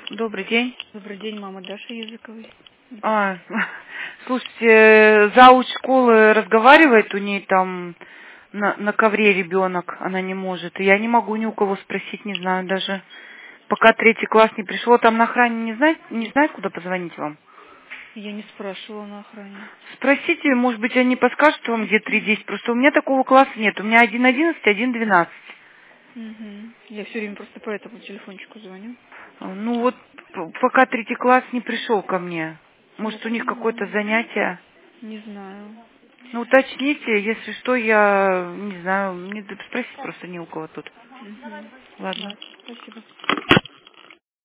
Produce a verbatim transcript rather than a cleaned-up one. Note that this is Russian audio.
Добрый день. Добрый день, мама Даша Языковой. А, слушайте, зауч школы разговаривает, у ней там на, на ковре ребенок, она не может. И я не могу ни у кого спросить, не знаю даже. Пока третий класс не пришло, там на охране не знает, не знает, куда позвонить вам? Я не спрашивала на охране. Спросите, может быть, они подскажут вам, где три десять. Просто у меня такого класса нет. У меня один одиннадцать, один двенадцать. Угу. Я все время просто по этому телефончику звоню. Ну вот, п- пока третий класс не пришел ко мне. Я Может, у них какое-то понимаю. занятие? Не знаю. Ну, уточните, если что, я не знаю, не спросить просто не у кого тут. Угу. Ладно. Ладно, спасибо.